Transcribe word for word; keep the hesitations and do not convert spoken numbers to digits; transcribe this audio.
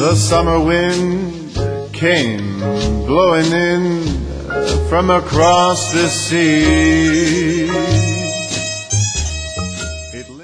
The summer wind came blowing in from across the sea.